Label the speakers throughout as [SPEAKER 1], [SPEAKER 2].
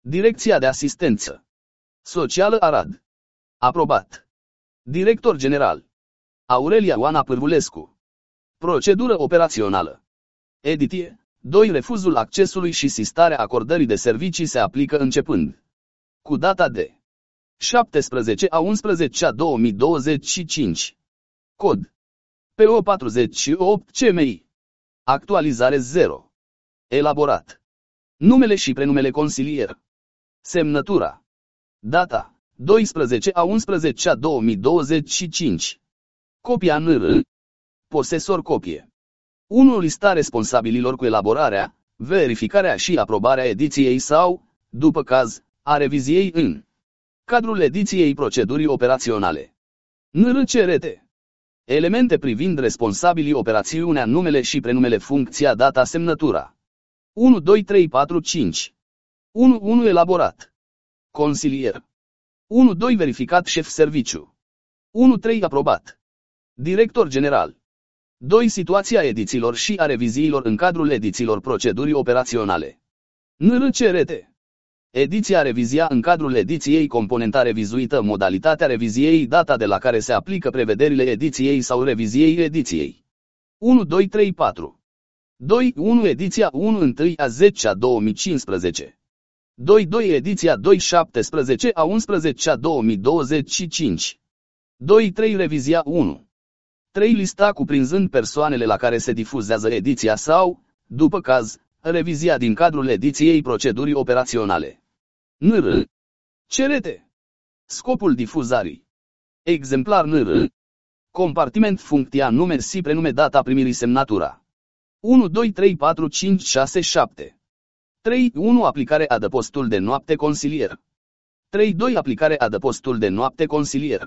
[SPEAKER 1] Direcția de Asistență Socială Arad. Aprobat. Director General Aurelia Oana Pârvulescu. Procedură operațională. Ediție 2. Refuzul accesului și sistarea acordării de servicii se aplică începând cu data de 17/11/2025. Cod PO48 CMI. Actualizare 0. Elaborat. Numele și prenumele consilier. Semnătura. Data 12/11/2025. Copia NR. Posesor copie. 1. Lista responsabililor cu elaborarea, verificarea și aprobarea ediției sau, după caz, a reviziei în cadrul ediției procedurii operaționale. NR-CRT. Elemente privind responsabilii operațiunea, numele și prenumele, funcția, data, semnătura. 1, 2, 3, 4, 5. 1 elaborat. Consilier. 1, 2 verificat, șef serviciu. 1, 3 aprobat. Director general. 2. Situația edițiilor și a reviziilor în cadrul edițiilor procedurii operaționale. NR-CRT. Ediția, revizia în cadrul ediției, componenta revizuită, modalitatea reviziei, data de la care se aplică prevederile ediției sau reviziei ediției. 1, 2, 3, 4. 2. 1 ediția 1/1/10/2015. 2 ediția 2/17/11/2025. 2 revizia 1. 3 lista cuprinzând persoanele la care se difuzează ediția sau, după caz, revizia din cadrul ediției procedurii operaționale. NR. CRT. Scopul difuzării. Exemplar NR. Compartiment, funcția, nume și prenume, data primirii, semnatura. 1, 2, 3, 4, 5, 6, 7. 3. 1 aplicare adăpostul de noapte consilier. 3. 2 aplicare adăpostul de noapte consilier.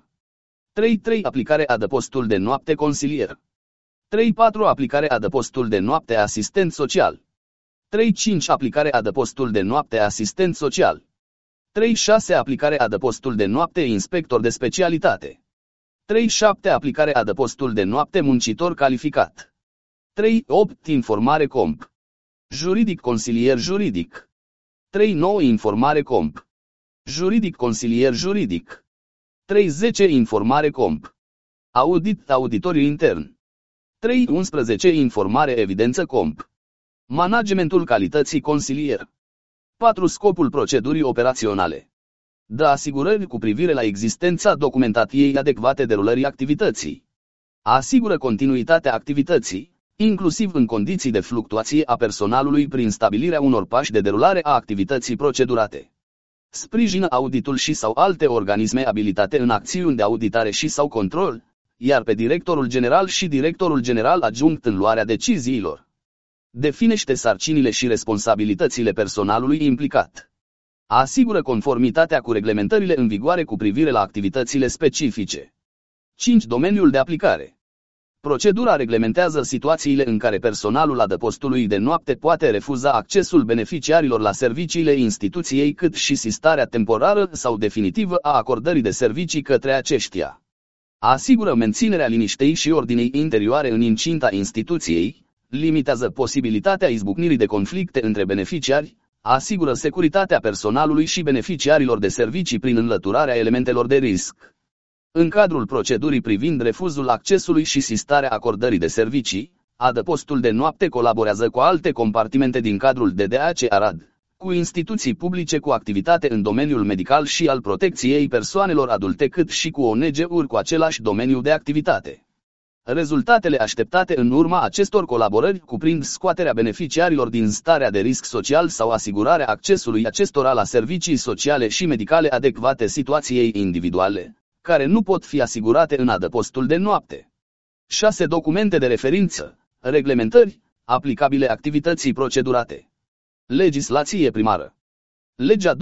[SPEAKER 1] 3 aplicare adăpostul de noapte consilier. 3 4 aplicare adăpostul de noapte asistent social. 3 5 aplicare adăpostul de noapte asistent social. 3 6 aplicare adăpostul de noapte inspector de specialitate. 3 7 aplicare adăpostul de noapte muncitor calificat. 3 8 informare comp. Juridic consilier juridic. 3 9 informare comp. Juridic consilier juridic. 3 10 informare comp. Audit auditoriu intern. 3 11 informare evidență comp. Managementul calității consilier. 4 Scopul procedurii operaționale. Dă asigurări cu privire la existența documentației adecvate derulării activității. Asigură continuitatea activității, inclusiv în condiții de fluctuație a personalului, prin stabilirea unor pași de derulare a activității procedurate. Sprijină auditul și sau alte organisme abilitate în acțiuni de auditare și sau control, iar pe directorul general și directorul general adjunct în luarea deciziilor. Definește sarcinile și responsabilitățile personalului implicat. Asigură conformitatea cu reglementările în vigoare cu privire la activitățile specifice. 5. Domeniul de aplicare. Procedura reglementează situațiile în care personalul adăpostului de noapte poate refuza accesul beneficiarilor la serviciile instituției, cât și sistarea temporară sau definitivă a acordării de servicii către aceștia. Asigură menținerea liniștei și ordinei interioare în incinta instituției, limitează posibilitatea izbucnirii de conflicte între beneficiari, asigură securitatea personalului și beneficiarilor de servicii prin înlăturarea elementelor de risc. În cadrul procedurii privind refuzul accesului și sistarea acordării de servicii, adăpostul de noapte colaborează cu alte compartimente din cadrul DDAC Arad, cu instituții publice cu activitate în domeniul medical și al protecției persoanelor adulte, cât și cu ONG-uri cu același domeniu de activitate. Rezultatele așteptate în urma acestor colaborări cuprind scoaterea beneficiarilor din starea de risc social sau asigurarea accesului acestora la servicii sociale și medicale adecvate situației individuale, care nu pot fi asigurate în adăpostul de noapte. 6. Documente de referință, reglementări, aplicabile activității procedurate. Legislație primară. Legea 292/20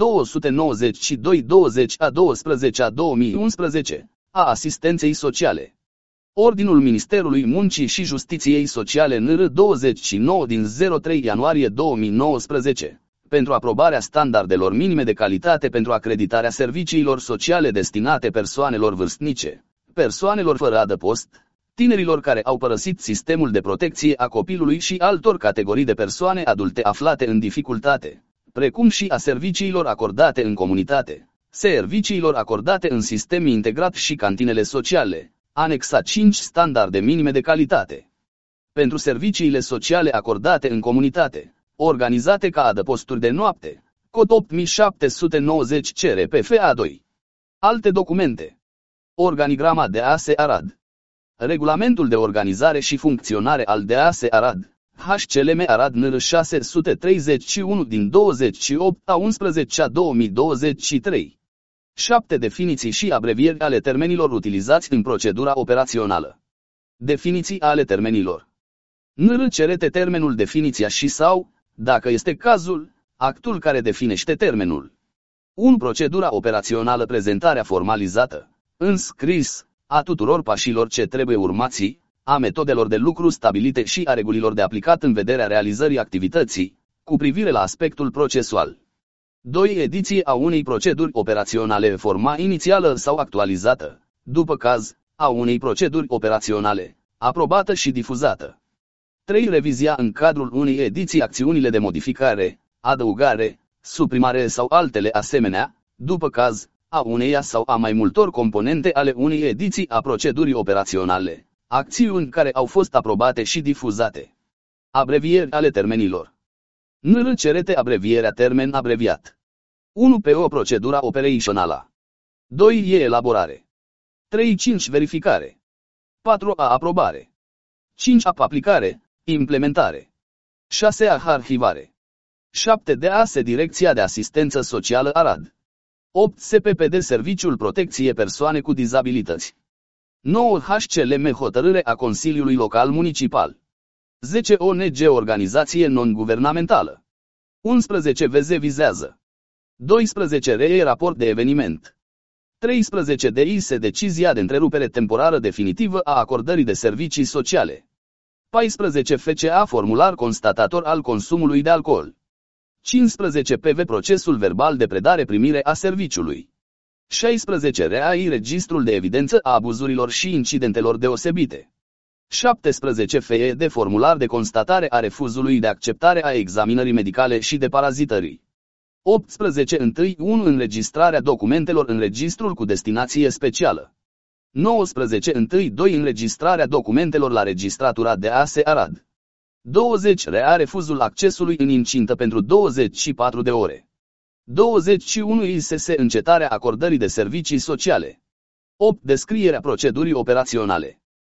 [SPEAKER 1] a 12/2011 a asistenței sociale. Ordinul Ministerului Muncii și Justiției Sociale NR 29 din 03 ianuarie 2019, pentru aprobarea standardelor minime de calitate pentru acreditarea serviciilor sociale destinate persoanelor vârstnice, persoanelor fără adăpost, tinerilor care au părăsit sistemul de protecție a copilului și altor categorii de persoane adulte aflate în dificultate, precum și a serviciilor acordate în comunitate, serviciilor acordate în sistem integrat și cantinele sociale. Anexa 5 Standarde minime de calitate. Pentru serviciile sociale acordate în comunitate, organizate ca adăposturi de noapte, cod 8790 CRPFA2. Alte documente. Organigrama DAS Arad. Regulamentul de organizare și funcționare al DAS Arad, HCLM Arad NR 631 din 28/11/2023. 7 definiții și abrevieri ale termenilor utilizați în procedura operațională. Definiții ale termenilor. NR cerete termenul definiția și sau, dacă este cazul, actul care definește termenul. 1. Procedura operațională. Prezentarea formalizată, în scris, a tuturor pașilor ce trebuie urmați, a metodelor de lucru stabilite și a regulilor de aplicat în vederea realizării activității, cu privire la aspectul procesual. 2. Ediție a unei proceduri operaționale, forma inițială sau actualizată, după caz, a unei proceduri operaționale, aprobată și difuzată. 3. Revizia în cadrul unei ediții acțiunile de modificare, adăugare, suprimare sau altele asemenea, după caz, a uneia sau a mai multor componente ale unei ediții a procedurii operaționale, acțiuni care au fost aprobate și difuzate. Abrevieri ale termenilor. NR cerete abrevierea termen abreviat. 1. PO procedura operațională. 2. Elaborare. 3.5 verificare. 4. Aprobare. 5. Aplicare, implementare. 6. Arhivare. 7. DAS Direcția de Asistență Socială Arad. 8. SPPD Serviciul Protecție Persoane cu Dizabilități. 9. HCLM Hotărâre a Consiliului Local Municipal. 10. ONG Organizație non-guvernamentală. 11. VZ vizează. 12. RE Raport de eveniment. 13. DIS Decizia de întrerupere temporară definitivă a acordării de servicii sociale. 14. FCA Formular constatator al consumului de alcool. 15. PV Procesul verbal de predare-primire a serviciului. 16. RAI Registrul de evidență a abuzurilor și incidentelor deosebite. 17. FED Formular de constatare a refuzului de acceptare a examinării medicale și de parazitării. 18. 1. Înregistrarea documentelor în registrul cu destinație specială. 19. 2. Înregistrarea documentelor la registratura DAS Arad. 20. Rea refuzul accesului în incintă pentru 24 de ore. 21. ISS încetarea acordării de servicii sociale. 8. Descrierea procedurii operaționale.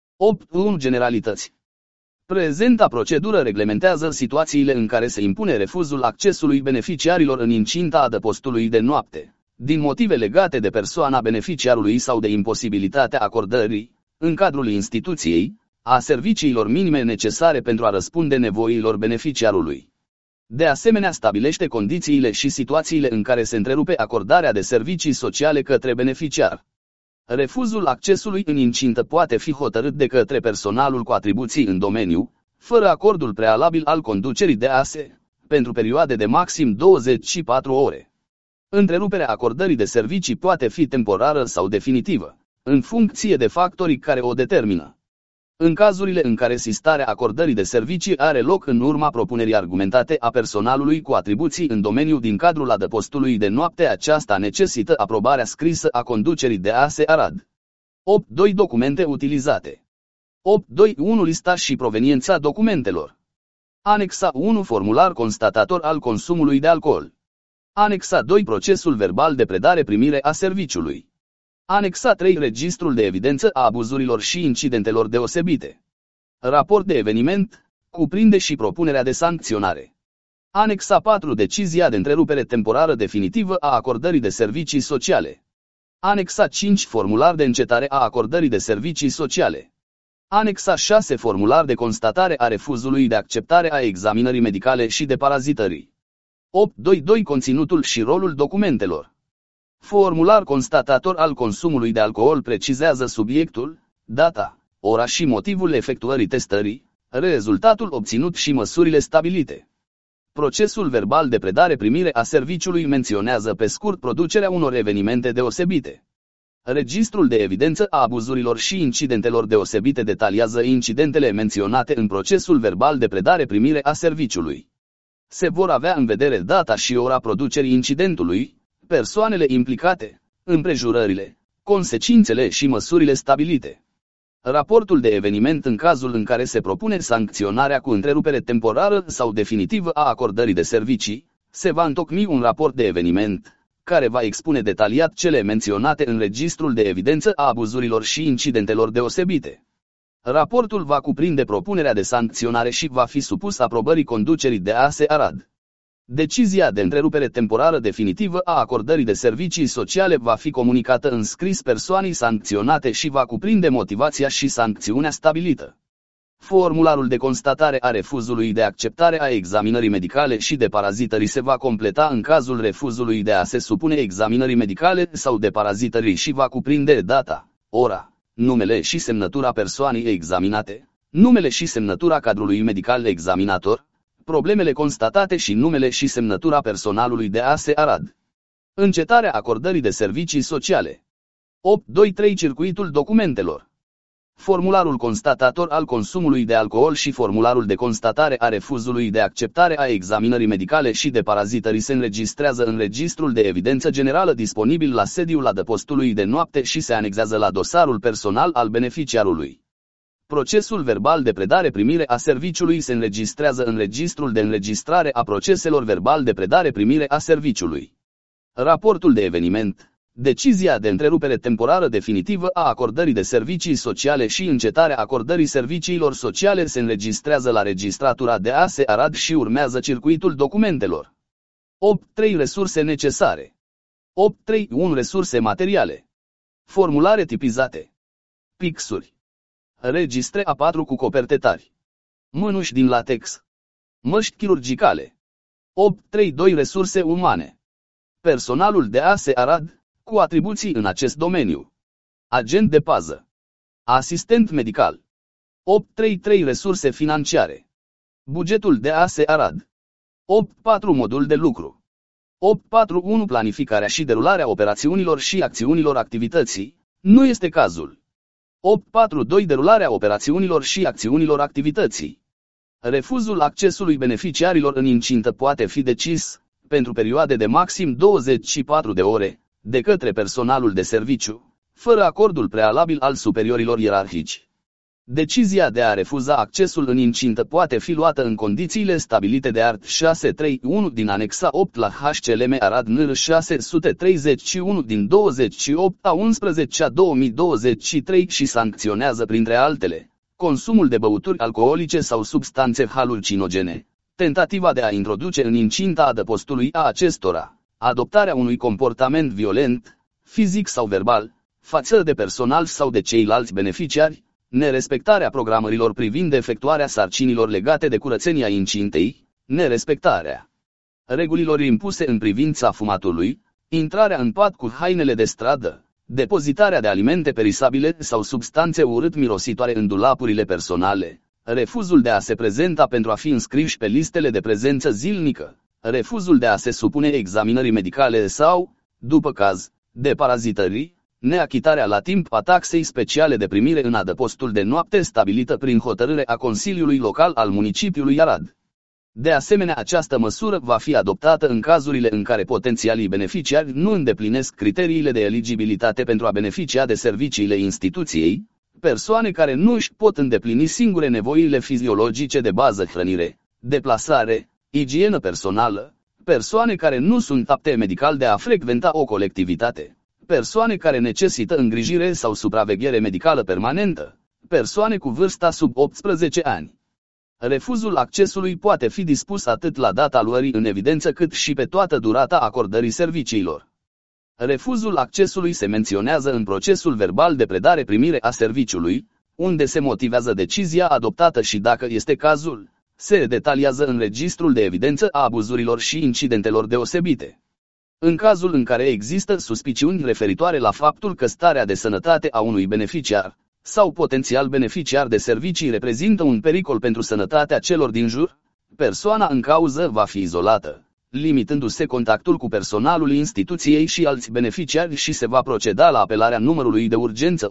[SPEAKER 1] 8.1. Generalități. Prezenta procedură reglementează situațiile în care se impune refuzul accesului beneficiarilor în incinta adăpostului de noapte, din motive legate de persoana beneficiarului sau de imposibilitatea acordării, în cadrul instituției, a serviciilor minime necesare pentru a răspunde nevoilor beneficiarului. De asemenea, stabilește condițiile și situațiile în care se întrerupe acordarea de servicii sociale către beneficiar. Refuzul accesului în incintă poate fi hotărât de către personalul cu atribuții în domeniu, fără acordul prealabil al conducerii DAS, pentru perioade de maxim 24 ore. Întreruperea acordării de servicii poate fi temporară sau definitivă, în funcție de factorii care o determină. În cazurile în care sistarea acordării de servicii are loc în urma propunerii argumentate a personalului cu atribuții în domeniu din cadrul adăpostului de noapte, aceasta necesită aprobarea scrisă a conducerii DAS Arad. 8.2. Documente utilizate. 8.2.1. Lista și proveniența documentelor. Anexa 1. Formular constatator al consumului de alcool. Anexa 2. Procesul verbal de predare-primire a serviciului. Anexa 3. Registrul de evidență a abuzurilor și incidentelor deosebite. Raport de eveniment, cuprinde și propunerea de sancționare. Anexa 4. Decizia de întrerupere temporară definitivă a acordării de servicii sociale. Anexa 5. Formular de încetare a acordării de servicii sociale. Anexa 6. Formular de constatare a refuzului de acceptare a examinării medicale și de parazitării. 8.2.2. Conținutul și rolul documentelor. Formular constatator al consumului de alcool precizează subiectul, data, ora și motivul efectuării testării, rezultatul obținut și măsurile stabilite. Procesul verbal de predare-primire a serviciului menționează pe scurt producerea unor evenimente deosebite. Registrul de evidență a abuzurilor și incidentelor deosebite detaliază incidentele menționate în procesul verbal de predare-primire a serviciului. Se vor avea în vedere data și ora producerii incidentului, persoanele implicate, împrejurările, consecințele și măsurile stabilite. Raportul de eveniment în cazul în care se propune sancționarea cu întrerupere temporară sau definitivă a acordării de servicii, se va întocmi un raport de eveniment, care va expune detaliat cele menționate în registrul de evidență a abuzurilor și incidentelor deosebite. Raportul va cuprinde propunerea de sancționare și va fi supus aprobării conducerii DASE Arad. Decizia de întrerupere temporară definitivă a acordării de servicii sociale va fi comunicată în scris persoanei sancționate și va cuprinde motivația și sancțiunea stabilită. Formularul de constatare a refuzului de acceptare a examinării medicale și de parazitării se va completa în cazul refuzului de a se supune examinării medicale sau de parazitării și va cuprinde data, ora, numele și semnătura persoanei examinate, numele și semnătura cadrului medical examinator, problemele constatate și numele și semnătura personalului de ASE Arad. Încetarea acordării de servicii sociale. 8.2.3 Circuitul documentelor. Formularul constatator al consumului de alcool și formularul de constatare a refuzului de acceptare a examinării medicale și de parazitării se înregistrează în registrul de evidență generală disponibil la sediul adăpostului de noapte și se anexează la dosarul personal al beneficiarului. Procesul verbal de predare-primire a serviciului se înregistrează în registrul de înregistrare a proceselor verbal de predare-primire a serviciului. Raportul de eveniment. Decizia de întrerupere temporară definitivă a acordării de servicii sociale și încetarea acordării serviciilor sociale se înregistrează la registratura de ASE Arad și urmează circuitul documentelor. 8.3 Resurse necesare. 8.3.1 Resurse materiale. Formulare tipizate. Pixuri. Registre A4 cu coperte tari. Mânuși din latex. Măști chirurgicale. 8.3.2 Resurse umane. Personalul de ASE Arad, cu atribuții în acest domeniu. Agent de pază. Asistent medical. 8.3.3 Resurse financiare. Bugetul de ASE Arad. 8.4 Modul de lucru. 8.4.1 Planificarea și derularea operațiunilor și acțiunilor activității. Nu este cazul. 8.4.2 Derularea operațiunilor și acțiunilor activității. Refuzul accesului beneficiarilor în incintă poate fi decis, pentru perioade de maxim 24 de ore, de către personalul de serviciu, fără acordul prealabil al superiorilor ierarhici. Decizia de a refuza accesul în incintă poate fi luată în condițiile stabilite de art. 631 din anexa 8 la HCLM Arad NR 631 din 28/11/2023 și sancționează printre altele consumul de băuturi alcoolice sau substanțe halucinogene, tentativa de a introduce în incinta adăpostului a acestora, adoptarea unui comportament violent, fizic sau verbal, față de personal sau de ceilalți beneficiari, nerespectarea programărilor privind efectuarea sarcinilor legate de curățenia incintei, nerespectarea regulilor impuse în privința fumatului, intrarea în pat cu hainele de stradă, depozitarea de alimente perisabile sau substanțe urât-mirositoare în dulapurile personale, refuzul de a se prezenta pentru a fi înscriși pe listele de prezență zilnică, refuzul de a se supune examinării medicale sau, după caz, de parazitării, neachitarea la timp a taxei speciale de primire în adăpostul de noapte stabilită prin hotărâre a Consiliului Local al municipiului Arad. De asemenea, această măsură va fi adoptată în cazurile în care potențialii beneficiari nu îndeplinesc criteriile de eligibilitate pentru a beneficia de serviciile instituției, persoane care nu își pot îndeplini singure nevoile fiziologice de bază, hrănire, deplasare, igienă personală, persoane care nu sunt apte medical de a frecventa o colectivitate, persoane care necesită îngrijire sau supraveghere medicală permanentă, persoane cu vârsta sub 18 ani. Refuzul accesului poate fi dispus atât la data luării în evidență cât și pe toată durata acordării serviciilor. Refuzul accesului se menționează în procesul verbal de predare-primire a serviciului, unde se motivează decizia adoptată și, dacă este cazul, se detaliază în registrul de evidență a abuzurilor și incidentelor deosebite. În cazul în care există suspiciuni referitoare la faptul că starea de sănătate a unui beneficiar sau potențial beneficiar de servicii reprezintă un pericol pentru sănătatea celor din jur, persoana în cauză va fi izolată, limitându-se contactul cu personalul instituției și alți beneficiari și se va proceda la apelarea numărului de urgență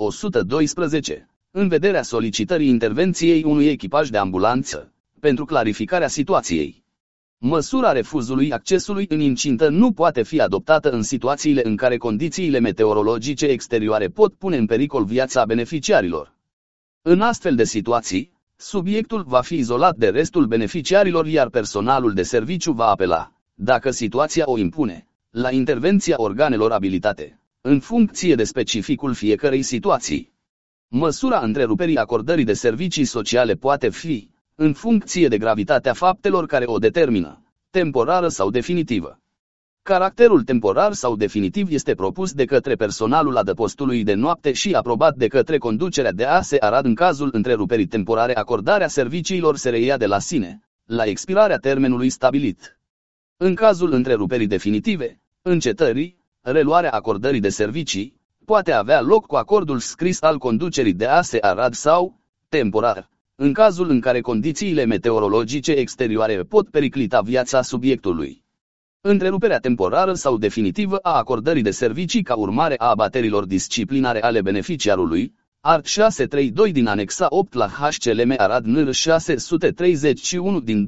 [SPEAKER 1] 112, în vederea solicitării intervenției unui echipaj de ambulanță, pentru clarificarea situației. Măsura refuzului accesului în incintă nu poate fi adoptată în situațiile în care condițiile meteorologice exterioare pot pune în pericol viața beneficiarilor. În astfel de situații, subiectul va fi izolat de restul beneficiarilor, iar personalul de serviciu va apela, dacă situația o impune, la intervenția organelor abilitate, în funcție de specificul fiecărei situații. Măsura întreruperii acordării de servicii sociale poate fi, în funcție de gravitatea faptelor care o determină, temporară sau definitivă. Caracterul temporar sau definitiv este propus de către personalul adăpostului de noapte și aprobat de către conducerea de ASE Arad. În cazul întreruperii temporare, acordarea serviciilor se reia de la sine, la expirarea termenului stabilit. În cazul întreruperii definitive, încetării, reluarea acordării de servicii, poate avea loc cu acordul scris al conducerii de ASE Arad sau, temporar, în cazul în care condițiile meteorologice exterioare pot periclita viața subiectului. Întreruperea temporară sau definitivă a acordării de servicii ca urmare a abaterilor disciplinare ale beneficiarului, art. 632 din anexa 8 la HCLM Arad NR 631 din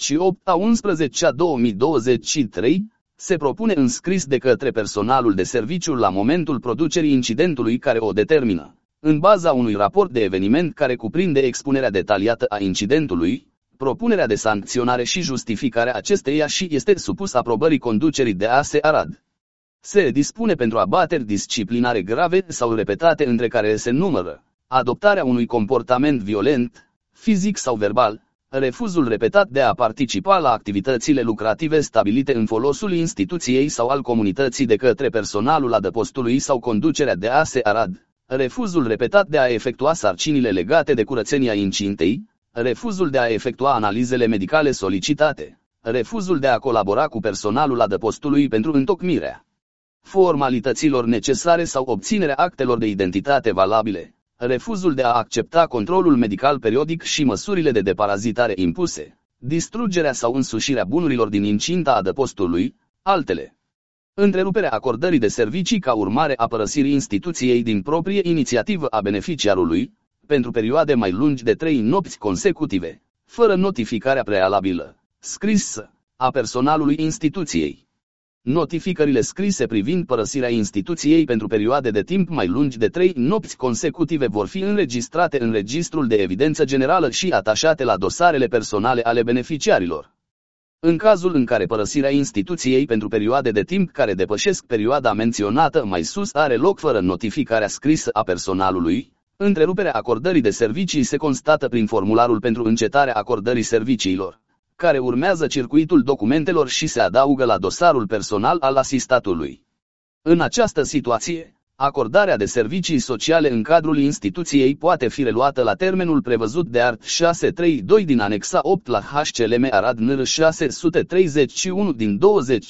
[SPEAKER 1] 28/11/2023, se propune înscris de către personalul de serviciu la momentul producerii incidentului care o determină, în baza unui raport de eveniment care cuprinde expunerea detaliată a incidentului, propunerea de sancționare și justificarea acesteia și este supus aprobării conducerii de ASE Arad. Se dispune pentru abateri disciplinare grave sau repetate, între care se numără adoptarea unui comportament violent, fizic sau verbal, refuzul repetat de a participa la activitățile lucrative stabilite în folosul instituției sau al comunității de către personalul adăpostului sau conducerea de ASE Arad, refuzul repetat de a efectua sarcinile legate de curățenia incintei, refuzul de a efectua analizele medicale solicitate, refuzul de a colabora cu personalul adăpostului pentru întocmirea formalităților necesare sau obținerea actelor de identitate valabile, refuzul de a accepta controlul medical periodic și măsurile de deparazitare impuse, distrugerea sau însușirea bunurilor din incinta adăpostului, altele. Întreruperea acordării de servicii ca urmare a părăsirii instituției din proprie inițiativă a beneficiarului, pentru perioade mai lungi de 3 nopți consecutive, fără notificarea prealabilă, scrisă, a personalului instituției. Notificările scrise privind părăsirea instituției pentru perioade de timp mai lungi de 3 nopți consecutive vor fi înregistrate în Registrul de Evidență Generală și atașate la dosarele personale ale beneficiarilor. În cazul în care părăsirea instituției pentru perioade de timp care depășesc perioada menționată mai sus are loc fără notificarea scrisă a personalului, întreruperea acordării de servicii se constată prin formularul pentru încetarea acordării serviciilor, care urmează circuitul documentelor și se adaugă la dosarul personal al asistatului. În această situație, acordarea de servicii sociale în cadrul instituției poate fi reluată la termenul prevăzut de art. 632 din anexa 8 la HCLM Arad NR 631 din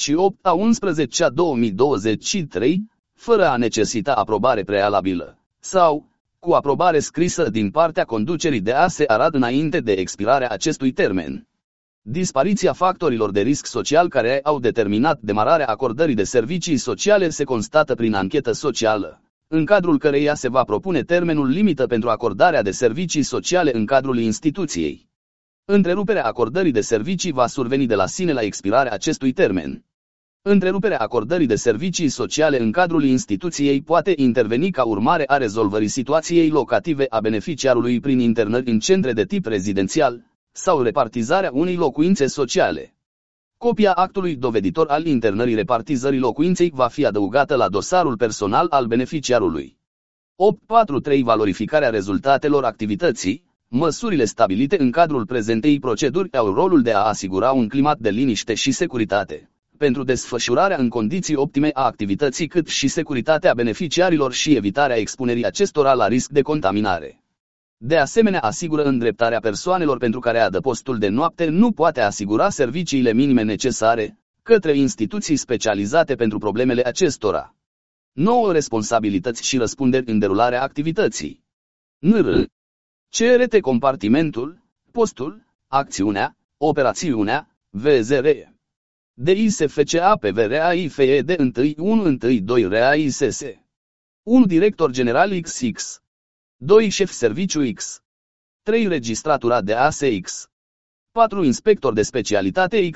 [SPEAKER 1] 28/11/2023, fără a necesita aprobare prealabilă, sau, cu aprobare scrisă din partea conducerii de ASE Arad înainte de expirarea acestui termen. Dispariția factorilor de risc social care au determinat demararea acordării de servicii sociale se constată prin anchetă socială, în cadrul căreia se va propune termenul limită pentru acordarea de servicii sociale în cadrul instituției. Întreruperea acordării de servicii va surveni de la sine la expirarea acestui termen. Întreruperea acordării de servicii sociale în cadrul instituției poate interveni ca urmare a rezolvării situației locative a beneficiarului prin internări în centre de tip rezidențial, sau repartizarea unei locuințe sociale. Copia actului doveditor al internării repartizării locuinței va fi adăugată la dosarul personal al beneficiarului. 8.4.3 Valorificarea rezultatelor activității. Măsurile stabilite în cadrul prezentei proceduri au rolul de a asigura un climat de liniște și securitate pentru desfășurarea în condiții optime a activității, cât și securitatea beneficiarilor și evitarea expunerii acestora la risc de contaminare. De asemenea, asigură îndreptarea persoanelor pentru care adăpostul de noapte nu poate asigura serviciile minime necesare, către instituții specializate pentru problemele acestora. 9 responsabilități și răspunderi în derularea activității. NR. CRT compartimentul, postul, acțiunea, operațiunea, VZR. DISFCA PVRAIFED 1-1-1-2 RAISS. 1 Director General XX. 2 Șef Serviciu X. 3 Registratura de ASX. 4 inspector de specialitate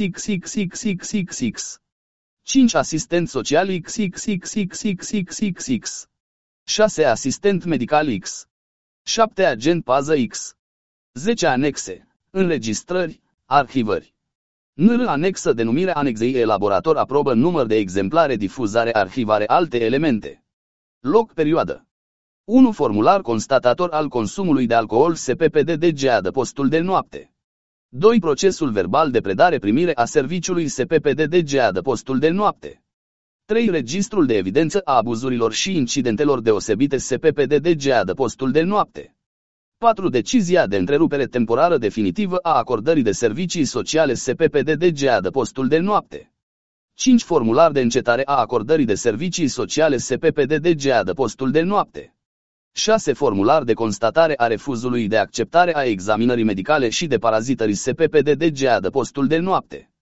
[SPEAKER 1] XXXXXXXX. 5 asistent social XXXXXXXX. 6 asistent medical X. 7 agent pază X. 10 anexe, înregistrări, arhivări. Anexă denumirea anexei elaborator aprobă număr de exemplare difuzare arhivare alte elemente. Loc perioadă. 1 formular constatator al consumului de alcool SPPDDG adăpostul de noapte. 2 procesul verbal de predare primire a serviciului SPPDDG adăpostul de noapte. 3 registrul de evidență a abuzurilor și incidentelor deosebite SPPDDG adăpostul de noapte. 4 decizia de întrerupere temporară definitivă a acordării de servicii sociale SPPDDG adăpostul de noapte. 5 formular de încetare a acordării de servicii sociale SPPDDG adăpostul de noapte. 6 formular de constatare a refuzului de acceptare a examinării medicale și de parazitării SPPDDG adăpostul de noapte.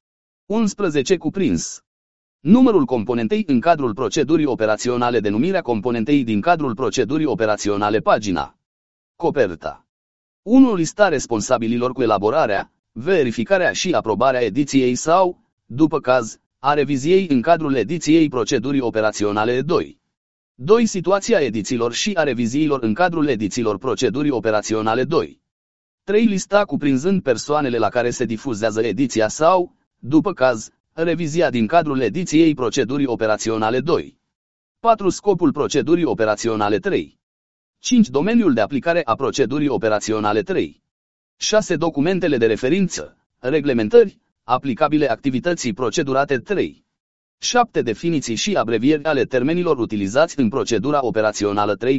[SPEAKER 1] 11 cuprins. Numărul componentei în cadrul procedurii operaționale, denumirea componentei din cadrul procedurii operaționale, pagina. Coperta. 1 lista responsabililor cu elaborarea, verificarea și aprobarea ediției sau, după caz, a reviziei în cadrul ediției procedurii operaționale 2. 2 situația edițiilor și a reviziilor în cadrul edițiilor procedurii operaționale 2. 3 lista cuprinzând persoanele la care se difuzează ediția sau, după caz, revizia din cadrul ediției procedurii operaționale 2. 4 scopul procedurii operaționale 3. 5 domeniul de aplicare a procedurii operaționale 3. 6 documentele de referință, reglementări, aplicabile activității procedurate 3. 7 definiții și abrevieri ale termenilor utilizați în procedura operațională 3-4.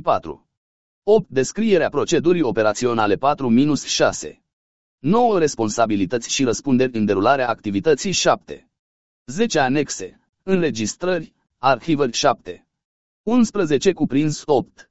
[SPEAKER 1] 8 descrierea procedurii operaționale 4-6. 9 responsabilități și răspunderi în derularea activității 7. 10 anexe, înregistrări, arhivări 7. 11 cuprins 8.